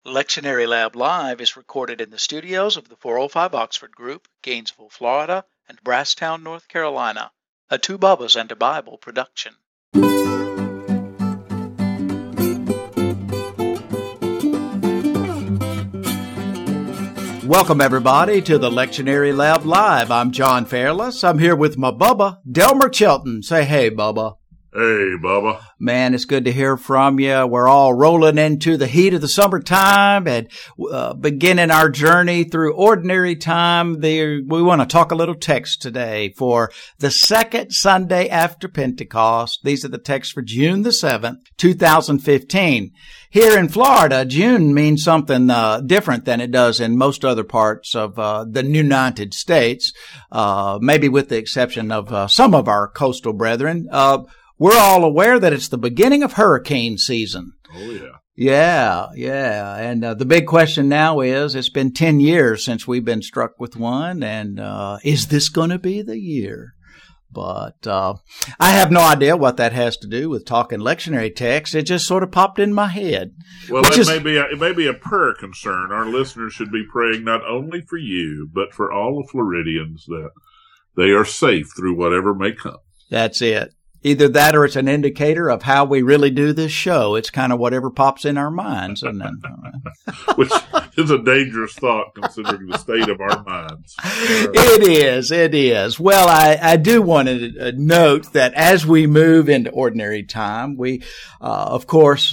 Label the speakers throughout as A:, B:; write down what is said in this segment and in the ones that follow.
A: Lectionary Lab Live is recorded in the studios of the 405 Oxford Group, Gainesville, Florida, and Brasstown, North Carolina, a Two Bubbas and a Bible production. Welcome, everybody, to the Lectionary Lab Live. I'm John Fairless. I'm here with my Bubba, Delmer Chilton. Say hey, Bubba.
B: Hey, Bubba.
A: Man, it's good to hear from you. We're all rolling into the heat of the summertime and beginning our journey through ordinary time. We want to talk a little text today for the second Sunday after Pentecost. These are the texts for June the 7th, 2015. Here in Florida, June means something different than it does in most other parts of the United States, maybe with the exception of some of our coastal brethren. We're all aware that it's the beginning of hurricane season.
B: Oh, yeah.
A: Yeah. And the big question now is, it's been 10 years since we've been struck with one, and is this going to be the year? But I have no idea what that has to do with talking lectionary text. It just sort of popped in my head.
B: Well, it may be a prayer concern. Our listeners should be praying not only for you, but for all the Floridians, that they are safe through whatever may come.
A: That's it. Either that or it's an indicator of how we really do this show. It's kind of whatever pops in our minds. And then,
B: which is a dangerous thought considering the state of our minds.
A: It is. Well, I do want to note that as we move into ordinary time, we, of course,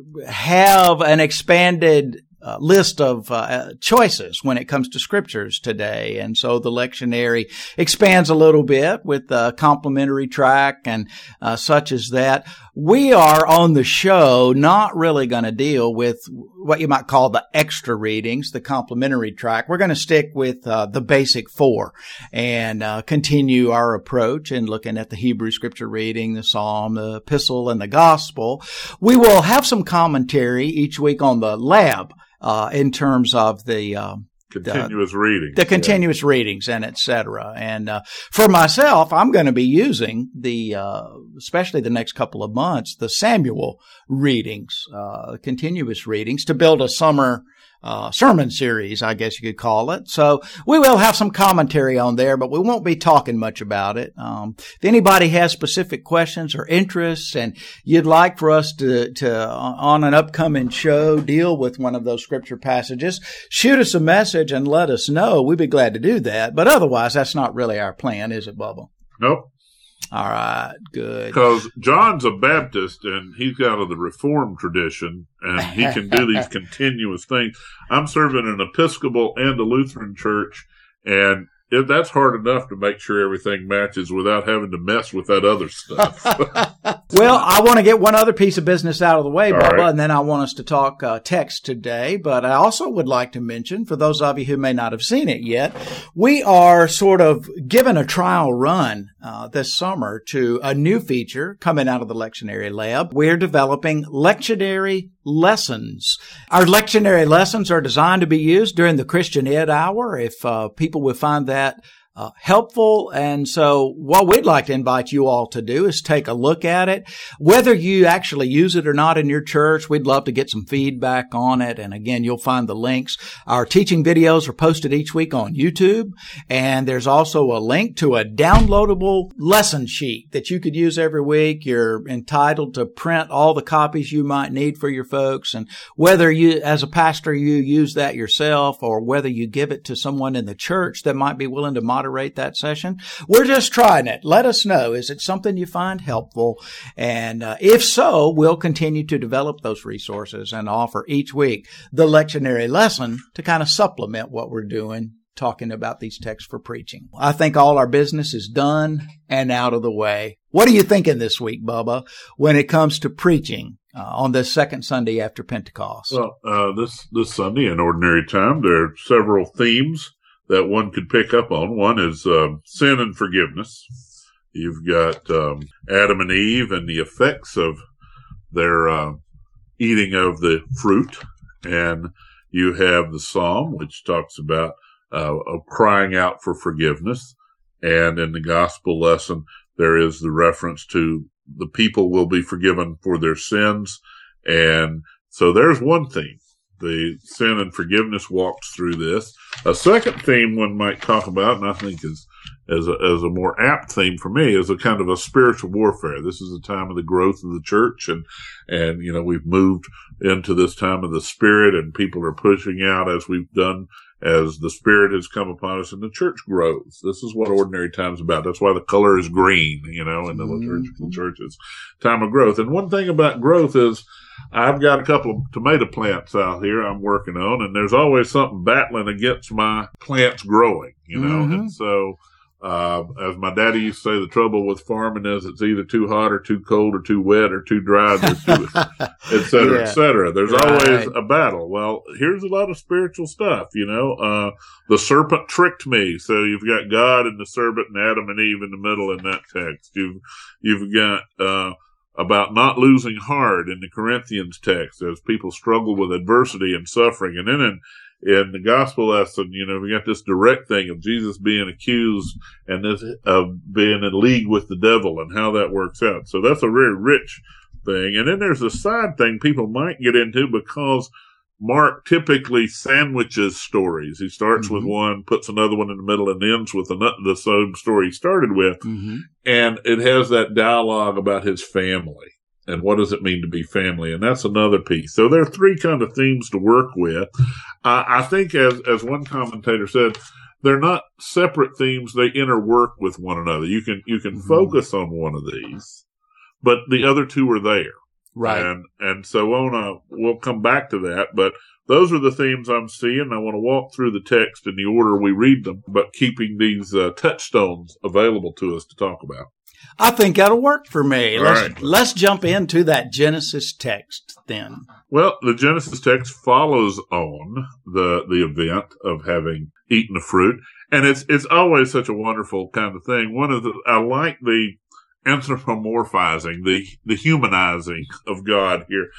A: have an expanded list of choices when it comes to scriptures today. And so the lectionary expands a little bit with the complimentary track and such as that. We are on the show not really going to deal with what you might call the extra readings, the complimentary track. We're going to stick with the basic four and continue our approach in looking at the Hebrew scripture reading, the Psalm, the Epistle, and the Gospel. We will have some commentary each week on the lab in terms of the
B: continuous readings.
A: The continuous readings and et cetera. And for myself, I'm going to be using especially the next couple of months, the Samuel readings, continuous readings to build a summer sermon series, I guess you could call it. So we will have some commentary on there, but we won't be talking much about it. If anybody has specific questions or interests and you'd like for us to on an upcoming show deal with one of those scripture passages, shoot us a message and let us know. We'd be glad to do that. But otherwise, that's not really our plan, is it, Bubba?
B: Nope.
A: All right, good.
B: Because John's a Baptist and he's out of the Reformed tradition and he can do these continuous things. I'm serving an Episcopal and a Lutheran church, and that's hard enough to make sure everything matches without having to mess with that other stuff.
A: Well, I want to get one other piece of business out of the way, Bubba,
B: right.
A: And then I want us to talk text today. But I also would like to mention, for those of you who may not have seen it yet, we are sort of giving a trial run this summer to a new feature coming out of the Lectionary Lab. We're developing lectionary lessons. Our lectionary lessons are designed to be used during the Christian Ed Hour if people would find that helpful. And so what we'd like to invite you all to do is take a look at it. Whether you actually use it or not in your church, we'd love to get some feedback on it. And again, you'll find the links. Our teaching videos are posted each week on YouTube. And there's also a link to a downloadable lesson sheet that you could use every week. You're entitled to print all the copies you might need for your folks. And whether you, as a pastor, you use that yourself or whether you give it to someone in the church that might be willing to moderate that session, we're just trying it. Let us know. Is it something you find helpful? And if so, we'll continue to develop those resources and offer each week the lectionary lesson to kind of supplement what we're doing, talking about these texts for preaching. I think all our business is done and out of the way. What are you thinking this week, Bubba, when it comes to preaching on this second Sunday after Pentecost?
B: Well, this Sunday in ordinary time, there are several themes that one could pick up on. One is sin and forgiveness. You've got Adam and Eve and the effects of their eating of the fruit. And you have the Psalm, which talks about crying out for forgiveness. And in the gospel lesson, there is the reference to the people will be forgiven for their sins. And so there's one theme. The sin and forgiveness walks through this. A second theme one might talk about, and I think is as a more apt theme for me, is a kind of a spiritual warfare. This is a time of the growth of the church, and we've moved into this time of the Spirit, and people are pushing out as we've done, as the Spirit has come upon us, and the church grows. This is what Ordinary Time's about. That's why the color is green, in the liturgical churches. Time of growth. And one thing about growth is, I've got a couple of tomato plants out here I'm working on, and there's always something battling against my plants growing, And so, as my daddy used to say, the trouble with farming is it's either too hot or too cold or too wet or too dry, or too, et cetera, et cetera. There's always a battle. Well, here's a lot of spiritual stuff, the serpent tricked me. So you've got God and the serpent and Adam and Eve in the middle in that text. You've got, about not losing heart in the Corinthians text as people struggle with adversity and suffering. And then in the gospel lesson, we got this direct thing of Jesus being accused and this of being in league with the devil and how that works out. So that's a very rich thing. And then there's a side thing people might get into because Mark typically sandwiches stories. He starts with one, puts another one in the middle, and ends with the same story he started with. And it has that dialogue about his family and what does it mean to be family. And that's another piece. So there are three kind of themes to work with. I think as one commentator said, they're not separate themes. They interwork with one another. You can focus on one of these, but the other two are there.
A: Right.
B: And so we'll come back to that, but those are the themes I'm seeing. I want to walk through the text in the order we read them, but keeping these touchstones available to us to talk about.
A: I think that'll work for me.
B: Right.
A: Let's jump into that Genesis text then.
B: Well, the Genesis text follows on the event of having eaten the fruit, and it's always such a wonderful kind of thing. I like the anthropomorphizing, the humanizing of God here.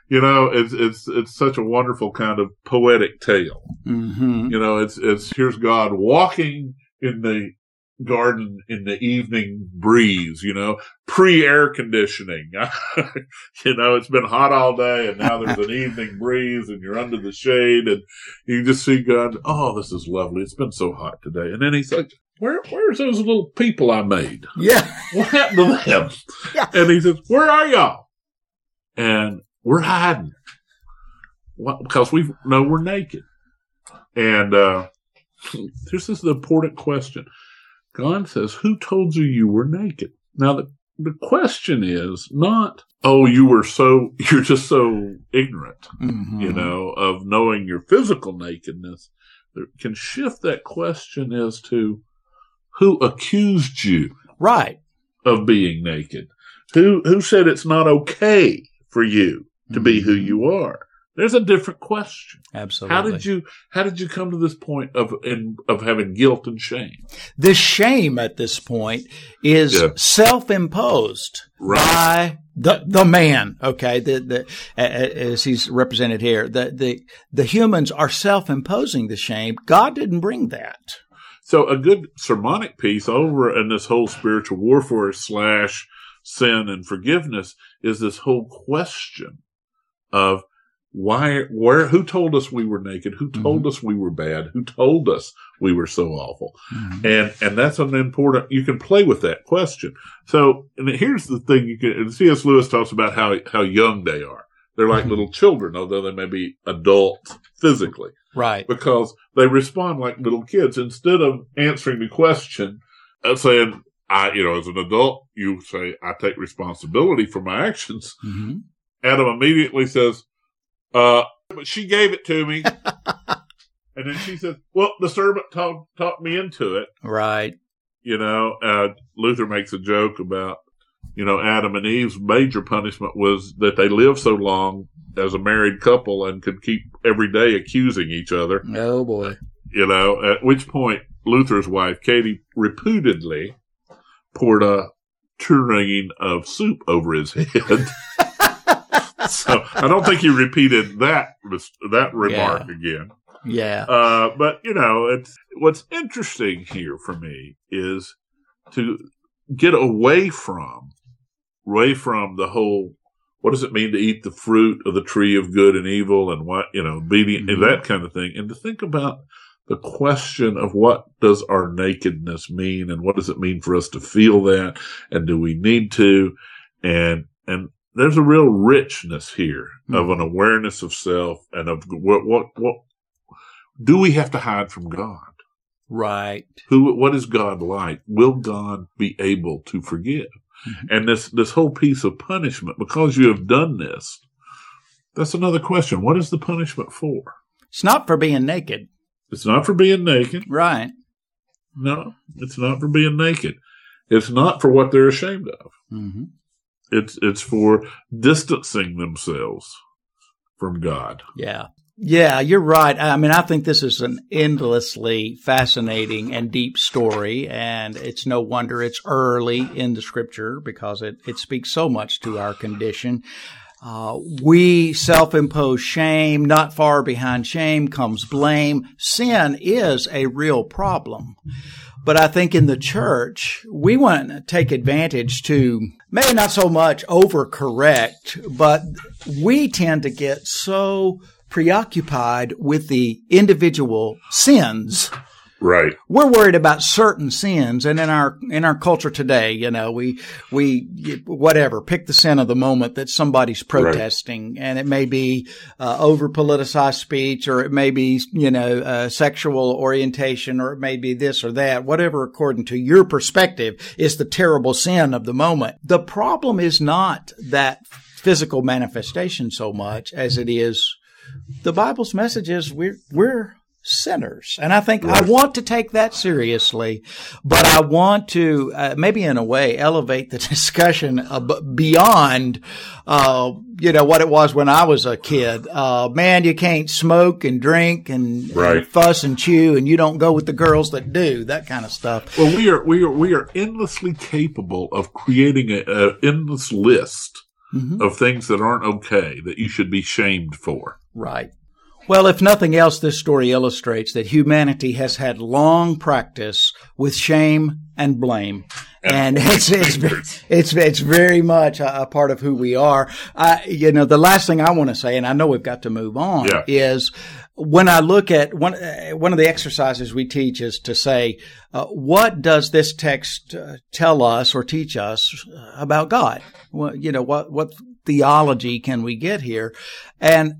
B: It's such a wonderful kind of poetic tale. It's here's God walking in the garden in the evening breeze, pre-air conditioning. It's been hot all day and now there's an evening breeze and you're under the shade and you just see God, oh, this is lovely. It's been so hot today. And then he's like, where's those little people I made?
A: Yeah.
B: What happened to them?
A: Yeah.
B: And he says, where are y'all? And we're hiding. Because we know we're naked. And this is the important question. God says, who told you were naked? Now, the question is not, oh, you're just so ignorant, of knowing your physical nakedness. There can shift that question as to who accused you
A: right
B: of being naked? Who said it's not okay for you to be who you are? There's a different question.
A: Absolutely.
B: How did you come to this point of having guilt and shame?
A: The shame at this point is self-imposed by the man. Okay, as he's represented here, the humans are self-imposing the shame. God didn't bring that.
B: So a good sermonic piece over in this whole spiritual warfare / sin and forgiveness is this whole question of who told us we were naked? Who told us we were bad? Who told us we were so awful? And that's an important, you can play with that question. So, and here's the thing C.S. Lewis talks about how young they are. They're like little children, although they may be adults physically.
A: Right.
B: Because they respond like little kids. Instead of answering the question, saying, as an adult, you say, I take responsibility for my actions. Adam immediately says, but she gave it to me. And then she says, well, the servant talked me into it.
A: Right.
B: Luther makes a joke about, Adam and Eve's major punishment was that they lived so long as a married couple and could keep every day accusing each other.
A: Oh, boy.
B: At which point Luther's wife, Katie, reputedly poured a tureen of soup over his head. So I don't think he repeated that remark again.
A: Yeah.
B: But it's what's interesting here for me is to get away from the whole, What does it mean to eat the fruit of the tree of good and evil, and what, obedient, and that kind of thing? And to think about the question of what does our nakedness mean, and what does it mean for us to feel that, and do we need to? And there's a real richness here of an awareness of self, and of what do we have to hide from God?
A: Right.
B: What is God like? Will God be able to forgive? And this whole piece of punishment, because you have done this, that's another question. What is the punishment for?
A: It's not for being naked.
B: It's not for being naked.
A: Right.
B: No, it's not for being naked. It's not for what they're ashamed of.
A: Mm-hmm.
B: It's for distancing themselves from God.
A: Yeah. Yeah, you're right. I mean, I think this is an endlessly fascinating and deep story, and it's no wonder it's early in the Scripture because it speaks so much to our condition. We self-impose shame. Not far behind shame comes blame. Sin is a real problem. But I think in the church, we want to take advantage to maybe not so much overcorrect, but we tend to get so preoccupied with the individual sins.
B: Right.
A: We're worried about certain sins, and in our culture today, we whatever, pick the sin of the moment that somebody's protesting, and it may be over politicized speech, or it may be sexual orientation, or it may be this or that. Whatever, according to your perspective, is the terrible sin of the moment. The problem is not that physical manifestation so much as it is the Bible's message is we're sinners. And I think I want to take that seriously, but I want to maybe in a way elevate the discussion beyond, what it was when I was a kid. Man, you can't smoke and drink and fuss and chew, and you don't go with the girls that do, that kind of stuff.
B: Well, we are endlessly capable of creating an endless list of things that aren't okay, that you should be shamed for.
A: Right. Well, if nothing else, this story illustrates that humanity has had long practice with shame and blame. And it's very much a part of who we are. The last thing I want to say, and I know we've got to move on, is when I look at one of the exercises we teach is to say, what does this text tell us or teach us about God? Well, what theology can we get here? And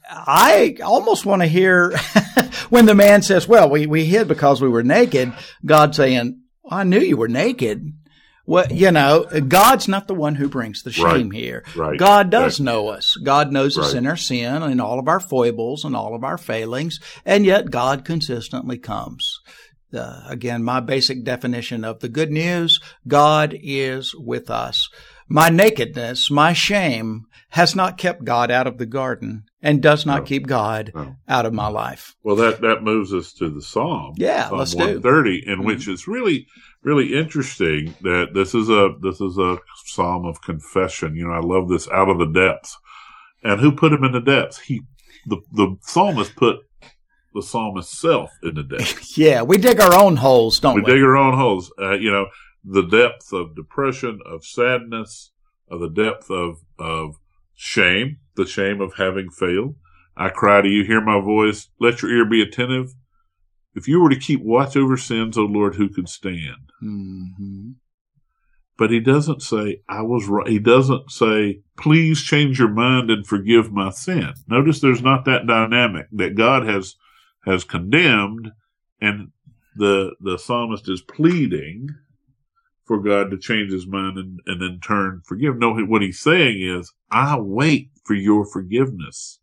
A: I almost want to hear when the man says, well, we hid because we were naked, God saying, I knew you were naked. Well, God's not the one who brings the shame here.
B: Right.
A: God does know us. God knows us in our sin and all of our foibles and all of our failings, and yet God consistently comes. Again, my basic definition of the good news, God is with us. My nakedness, my shame, has not kept God out of the garden and does not keep God out of my life.
B: Well, that moves us to the Psalm.
A: Yeah,
B: Psalm
A: let's
B: 130, in which it's really, really interesting that this is a psalm of confession. I love this, out of the depths. And who put him in the depths? The psalmist put the psalmist's self in the depths.
A: Yeah, we dig our own holes, don't we?
B: We dig our own holes. The depth of depression, of sadness, of the depth of shame, the shame of having failed. I cry to you, hear my voice, let your ear be attentive. If you were to keep watch over sins, O Lord, who could stand?
A: Mm-hmm.
B: But he doesn't say, I was right. He doesn't say, please change your mind and forgive my sin. Notice there's not that dynamic that God has condemned, and the psalmist is pleading for God to change his mind and in turn forgive. No, what he's saying is, I wait for your forgiveness.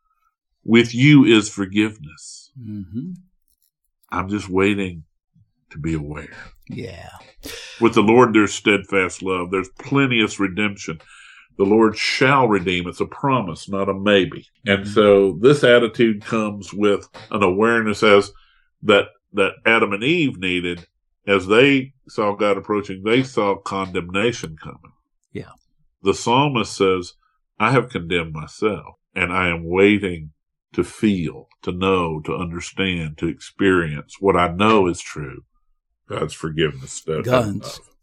B: With you is forgiveness.
A: Mm-hmm.
B: I'm just waiting to be aware.
A: Yeah.
B: With the Lord, there's steadfast love. There's plenteous redemption. The Lord shall redeem. It's a promise, not a maybe. And so this attitude comes with an awareness as that Adam and Eve needed. As they saw God approaching, they saw condemnation coming.
A: Yeah.
B: The psalmist says, I have condemned myself, and I am waiting to feel, to know, to understand, to experience what I know is true. God's forgiveness.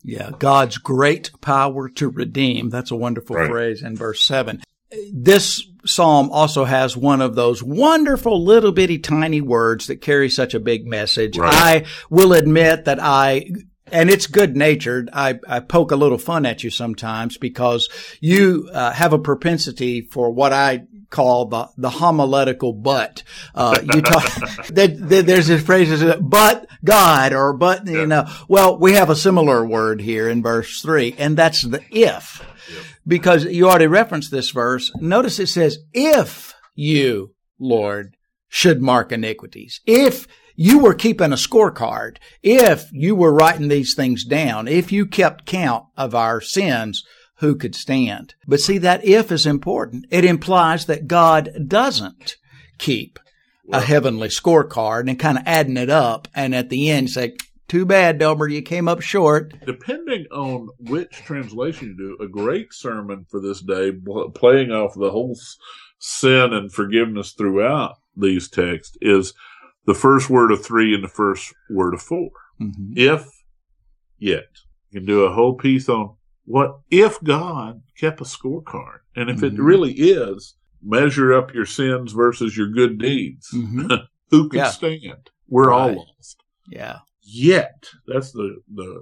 A: Yeah, God's great power to redeem. That's a wonderful phrase in verse 7. This psalm also has one of those wonderful little bitty tiny words that carry such a big message.
B: Right.
A: I will admit that and it's good-natured. I poke a little fun at you sometimes because you have a propensity for what I call the homiletical but. You talk, there's this phrase, but God, or but, you know. Well, we have a similar word here in verse 3, and that's the if. Yep. Because you already referenced this verse. Notice it says, if you, Lord, should mark iniquities. If you were keeping a scorecard, if you were writing these things down, if you kept count of our sins, who could stand? But see, that if is important. It implies that God doesn't keep a heavenly scorecard and kind of adding it up. And at the end, say, too bad, Delbert, you came up short.
B: Depending on which translation you do, a great sermon for this day, playing off the whole sin and forgiveness throughout these texts, is the first word of 3 and the first word of 4. Mm-hmm. If, yet. You can do a whole piece on what if God kept a scorecard. And if it really is, measure up your sins versus your good deeds. Mm-hmm. Who can stand? We're all lost.
A: Yeah.
B: Yet, that's the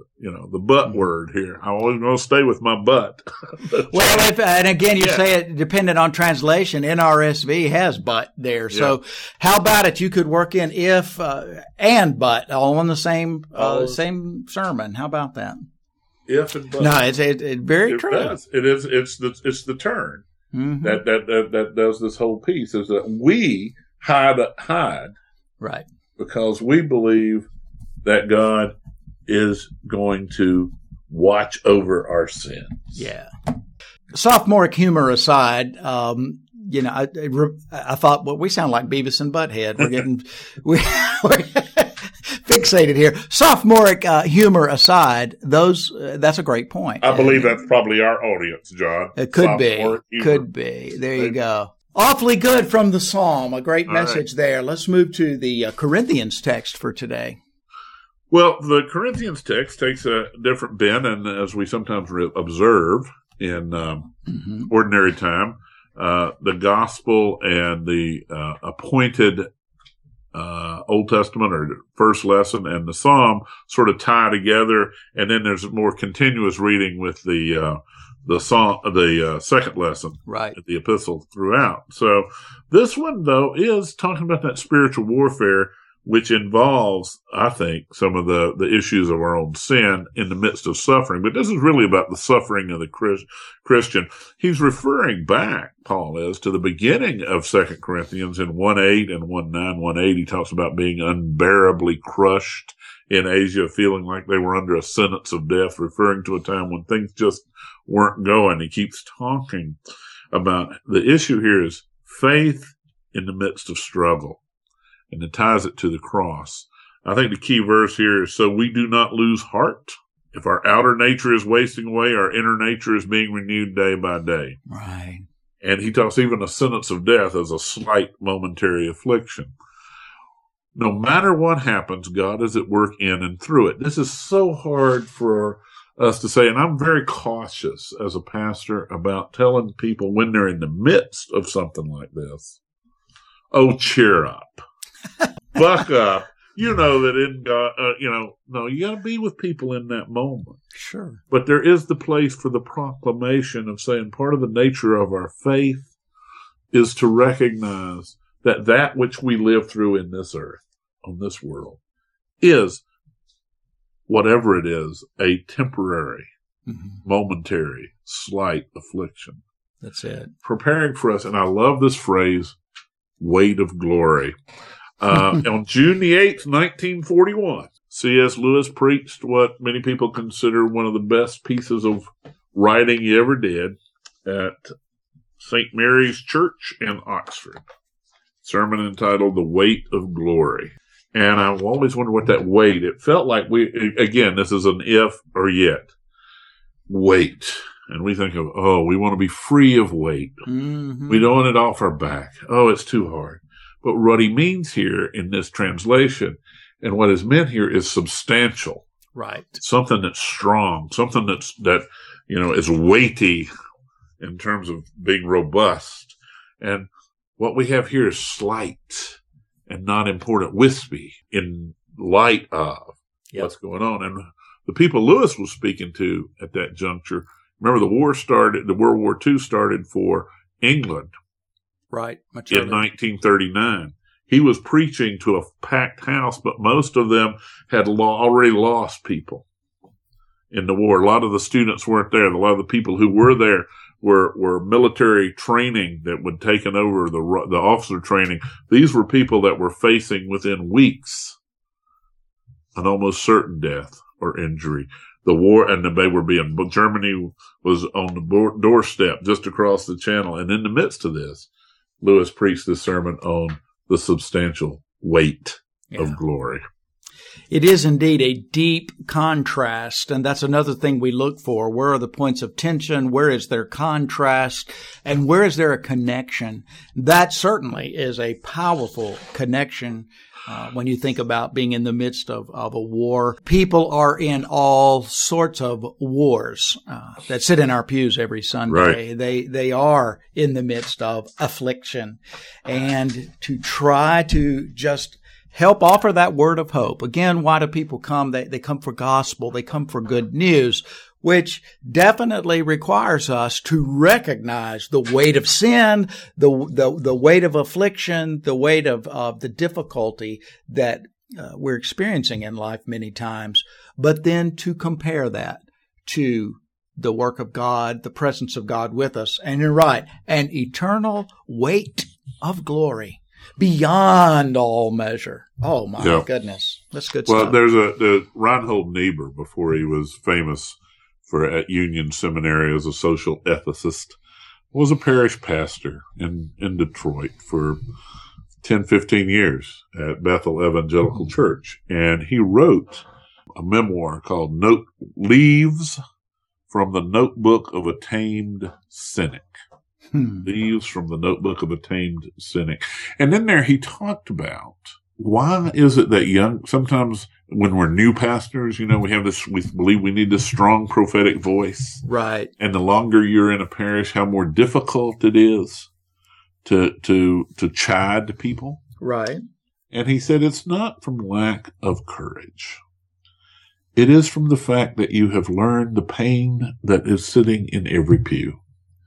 B: but word here. I'm always going to stay with my but.
A: Well, and again, you say it dependent on translation. NRSV has but there. Yeah. So how about it? You could work in if and but all in the same sermon. How about that?
B: If and but.
A: No, it's very true.
B: Does. It is. It's the turn that does this whole piece. Is that we hide
A: right
B: because we believe that God is going to watch over our sins.
A: Yeah. Sophomoric humor aside, I thought, well, we sound like Beavis and Butthead. We're fixated here. Sophomoric humor aside, that's a great point.
B: I believe that's probably our audience, John.
A: It could be. Could be. There you go. Awfully good from the Psalm. A great message there. Let's move to the Corinthians text for today.
B: Well, the Corinthians text takes a different bent, and as we sometimes observe in ordinary time, the gospel and the appointed Old Testament or first lesson and the Psalm sort of tie together, and then there's more continuous reading with the second lesson,
A: right?
B: The epistle throughout. So this one, though, is talking about that spiritual warfare, which involves, I think, some of the issues of our own sin in the midst of suffering. But this is really about the suffering of the Christian. He's referring back, Paul is, to the beginning of 2 Corinthians in 1:8 and 1:9. 1:8, he talks about being unbearably crushed in Asia, feeling like they were under a sentence of death, referring to a time when things just weren't going. He keeps talking about the issue here is faith in the midst of struggle. And it ties it to the cross. I think the key verse here is, so we do not lose heart. If our outer nature is wasting away, our inner nature is being renewed day by day.
A: Right.
B: And he talks even a sentence of death as a slight momentary affliction. No matter what happens, God is at work in and through it. This is so hard for us to say, and I'm very cautious as a pastor about telling people when they're in the midst of something like this, oh, cheer up. Buck up. You know that in God, no, you got to be with people in that moment.
A: Sure.
B: But there is the place for the proclamation of saying part of the nature of our faith is to recognize that which we live through in this earth, on this world, is, whatever it is, a temporary, momentary, slight affliction.
A: That's it.
B: Preparing for us, and I love this phrase, weight of glory. On June the 8th, 1941, C.S. Lewis preached what many people consider one of the best pieces of writing he ever did at St. Mary's Church in Oxford. Sermon entitled The Weight of Glory. And I've always wondered what that weight, it felt like again, this is an if or yet. Weight. And we think of, we want to be free of weight. Mm-hmm. We don't want it off our back. Oh, it's too hard. But what he means here in this translation and what is meant here is substantial.
A: Right.
B: Something that's strong, something that is weighty in terms of being robust. And what we have here is slight and not important, wispy in light of what's going on. And the people Lewis was speaking to at that juncture, remember the World War II started for England.
A: Right.
B: In 1939. He was preaching to a packed house, but most of them had already lost people in the war. A lot of the students weren't there. A lot of the people who were there were military training that would taken over the officer training. These were people that were facing within weeks an almost certain death or injury. The war, and Germany was on the doorstep just across the channel. And in the midst of this, Lewis preached this sermon on the substantial weight of glory.
A: It is indeed a deep contrast, and that's another thing we look for. Where are the points of tension? Where is there contrast? And where is there a connection? That certainly is a powerful connection when you think about being in the midst of a war. People are in all sorts of wars that sit in our pews every Sunday.
B: Right.
A: They are in the midst of affliction. And to try to just help offer that word of hope. Again, why do people come? They come for gospel. They come for good news, which definitely requires us to recognize the weight of sin, the weight of affliction, the weight of the difficulty that we're experiencing in life many times, but then to compare that to the work of God, the presence of God with us. And you're right, an eternal weight of glory beyond all measure. Oh, my goodness. That's good stuff.
B: Well, there's Reinhold Niebuhr, before he was famous at Union Seminary as a social ethicist, was a parish pastor in Detroit for 10, 15 years at Bethel Evangelical Church. And he wrote a memoir called Leaves from the Notebook of a Tamed Cynic. Leaves from the Notebook of a Tamed Cynic. And in there he talked about why is it that sometimes when we're new pastors, we believe we need this strong prophetic voice.
A: Right.
B: And the longer you're in a parish, how more difficult it is to chide people.
A: Right.
B: And he said it's not from lack of courage. It is from the fact that you have learned the pain that is sitting in every pew.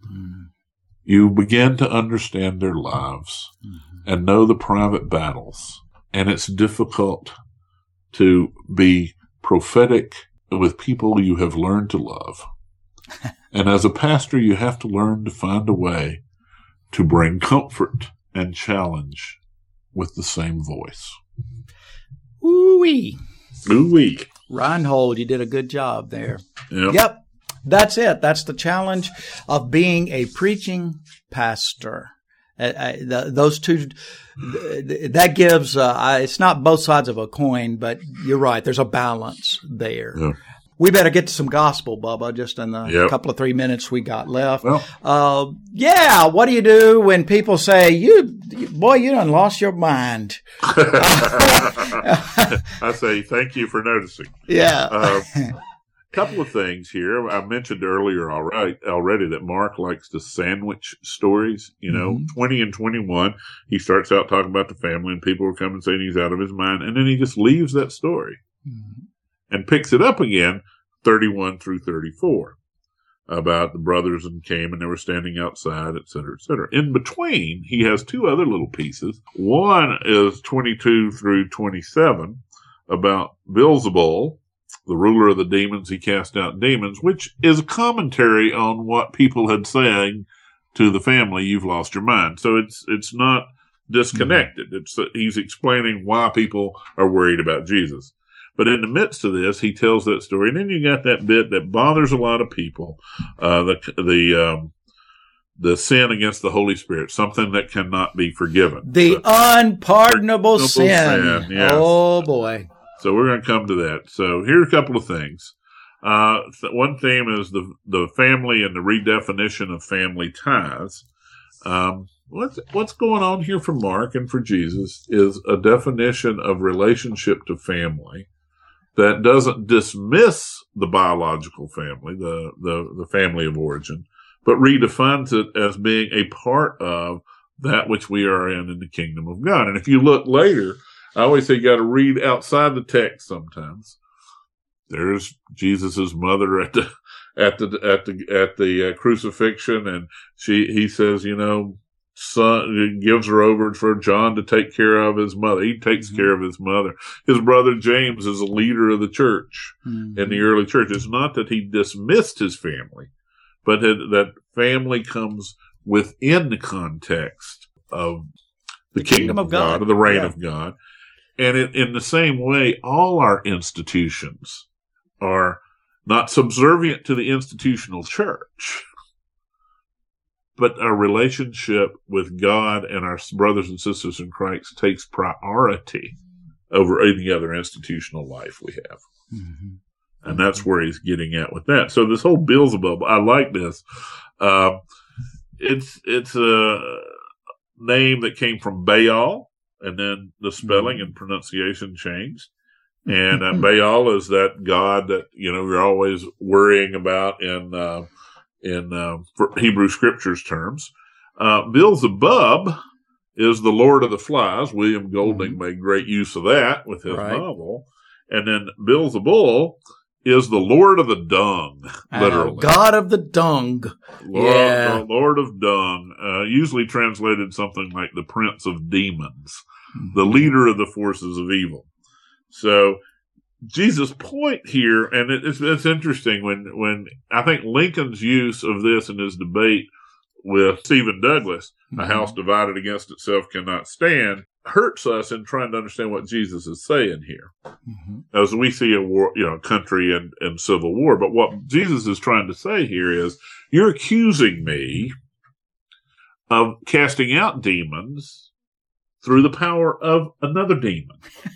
B: You begin to understand their lives and know the private battles. And it's difficult to be prophetic with people you have learned to love. And as a pastor, you have to learn to find a way to bring comfort and challenge with the same voice.
A: Ooh-wee.
B: Ooh-wee.
A: Reinhold, you did a good job there.
B: Yep.
A: That's it. That's the challenge of being a preaching pastor. Those two, that gives, it's not both sides of a coin, but you're right. There's a balance there. Yeah. We better get to some gospel, Bubba, just in the couple of 3 minutes we got left.
B: Well,
A: what do you do when people say, you done lost your mind?
B: I say, thank you for noticing.
A: Yeah.
B: Couple of things here. I mentioned earlier already that Mark likes to sandwich stories. 20 and 21, he starts out talking about the family and people are coming saying he's out of his mind. And then he just leaves that story and picks it up again, 31 through 34, about the brothers and came and they were standing outside, et cetera, et cetera. In between, he has two other little pieces. One is 22 through 27 about Beelzebul, the ruler of the demons. He cast out demons, which is a commentary on what people had said to the family, you've lost your mind. So it's not disconnected. He's explaining why people are worried about Jesus. But in the midst of this, he tells that story. And then you got that bit that bothers a lot of people, the sin against the Holy Spirit, something that cannot be forgiven.
A: The unpardonable sin.
B: Yes.
A: Oh, boy.
B: So we're going to come to that. So here's a couple of things. One theme is the family and the redefinition of family ties. What's going on here for Mark and for Jesus is a definition of relationship to family that doesn't dismiss the biological family, the family of origin, but redefines it as being a part of that which we are in the kingdom of God. And if you look later, I always say you got to read outside the text sometimes. There's Jesus's mother at the crucifixion, and he says, son gives her over for John to take care of his mother. He takes care of his mother. His brother James is a leader of the church in the early church. It's not that he dismissed his family, but that family comes within the context of the kingdom of God, or the reign of God. And in the same way, all our institutions are not subservient to the institutional church, but our relationship with God and our brothers and sisters in Christ takes priority over any other institutional life we have. Mm-hmm. And that's where he's getting at with that. So this whole Beelzebub, I like this. It's a name that came from Baal, and then the spelling and pronunciation changed. And Baal is that god that, we're always worrying about in Hebrew scriptures terms. Beelzebub is the Lord of the Flies. William Golding made great use of that with his novel. And then Beelzebul is the Lord of the Dung, literally.
A: God of the Dung.
B: The Lord of Dung, usually translated something like the Prince of Demons, the leader of the forces of evil. So Jesus' point here, and it's interesting when I think Lincoln's use of this in his debate with Stephen Douglas, a house divided against itself cannot stand, hurts us in trying to understand what Jesus is saying here. As we see a war, country and civil war. But what Jesus is trying to say here is, you're accusing me of casting out demons through the power of another demon.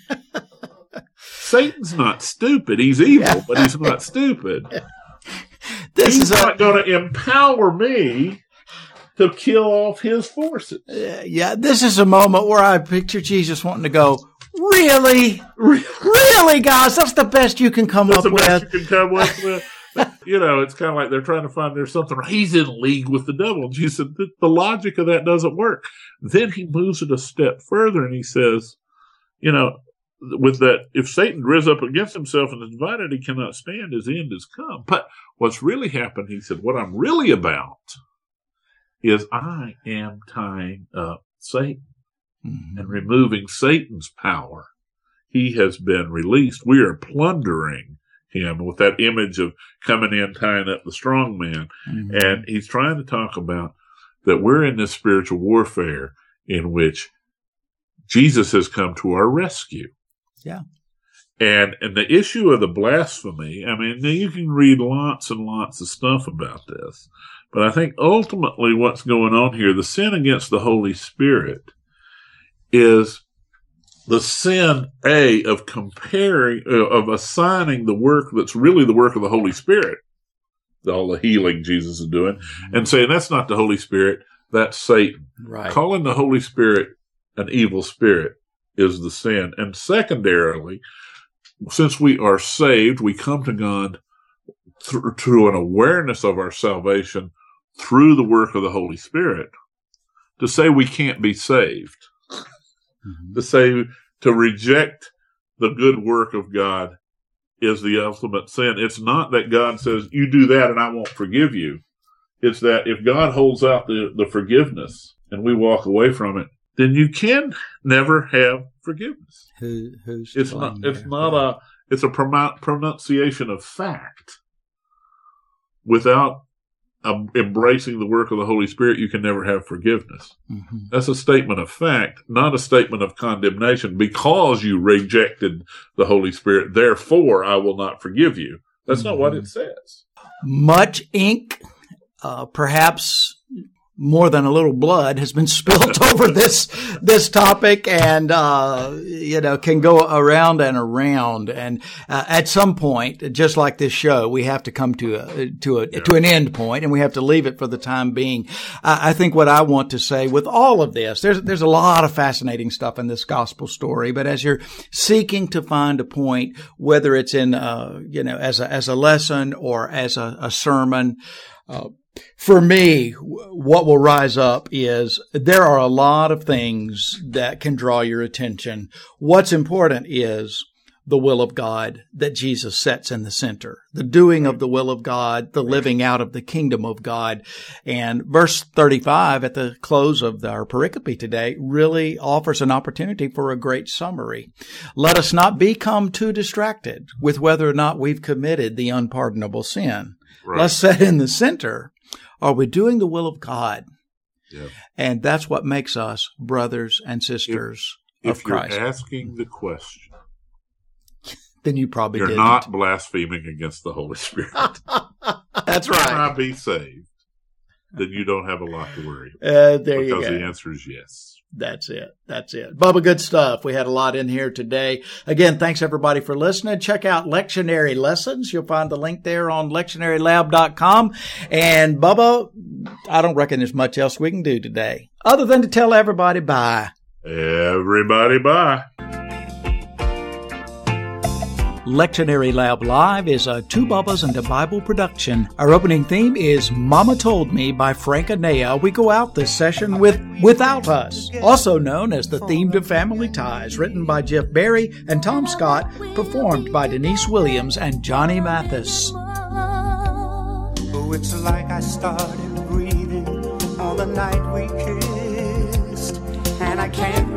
B: Satan's not stupid. He's evil, but he's not stupid. He's not going to empower me to kill off his forces.
A: This is a moment where I picture Jesus wanting to go, really, guys, that's the best you can come up with.
B: It's kind of like they're trying to find there's something. He's in league with the devil. And Jesus said, the logic of that doesn't work. Then he moves it a step further and he says, with that, if Satan rose up against himself and is divided, he cannot stand. His end is come. But what's really happened, he said, what I'm really about is I am tying up Satan and removing Satan's power. He has been released. We are plundering him with that image of coming in, tying up the strong man. And he's trying to talk about that we're in this spiritual warfare in which Jesus has come to our rescue.
A: Yeah.
B: And the issue of the blasphemy, you can read lots and lots of stuff about this, but I think ultimately what's going on here, the sin against the Holy Spirit is the sin, of comparing, of assigning the work that's really the work of the Holy Spirit, all the healing Jesus is doing, and saying that's not the Holy Spirit, that's Satan.
A: Right. Calling
B: the Holy Spirit an evil spirit is the sin. And secondarily, since we are saved, we come to God through an awareness of our salvation through the work of the Holy Spirit. To say we can't be saved, to reject the good work of God is the ultimate sin. It's not that God says, you do that and I won't forgive you. It's that if God holds out the forgiveness and we walk away from it, then you can never have forgiveness. It's a pronunciation of fact. Without embracing the work of the Holy Spirit, you can never have forgiveness. That's a statement of fact, not a statement of condemnation. Because you rejected the Holy Spirit, therefore I will not forgive you. That's not what it says.
A: Much ink, perhaps more than a little blood has been spilled over this topic, and can go around and around. And at some point, just like this show, we have to come to an end point, and we have to leave it for the time being. I think what I want to say with all of this, there's a lot of fascinating stuff in this gospel story. But as you're seeking to find a point, whether it's in as a lesson or as a sermon, for me, what will rise up is there are a lot of things that can draw your attention. What's important is the will of God that Jesus sets in the center, the doing of the will of God, the living out of the kingdom of God. And verse 35 at the close of our pericope today really offers an opportunity for a great summary. Let us not become too distracted with whether or not we've committed the unpardonable sin. Right. Let's set in the center. Are we doing the will of God? Yeah. And that's what makes us brothers and sisters of Christ.
B: If you're asking the question,
A: then you probably
B: you're not blaspheming against the Holy Spirit.
A: That's right.
B: Can I be saved? Then you don't have a lot to worry about. There you go. Because the answer is yes.
A: That's it. Bubba, good stuff. We had a lot in here today. Again, thanks everybody for listening. Check out Lectionary Lessons. You'll find the link there on lectionarylab.com. And Bubba, I don't reckon there's much else we can do today other than to tell everybody bye.
B: Everybody bye.
A: Lectionary Lab Live is a Two Bubbas and a Bible production. Our opening theme is Mama Told Me by Frank Anea. We go out this session with Without Us, also known as the theme to Family Ties, written by Jeff Berry and Tom Scott, performed by Denise Williams and Johnny Mathis.
C: Oh, it's like I started breathing on the night we kissed, and I can't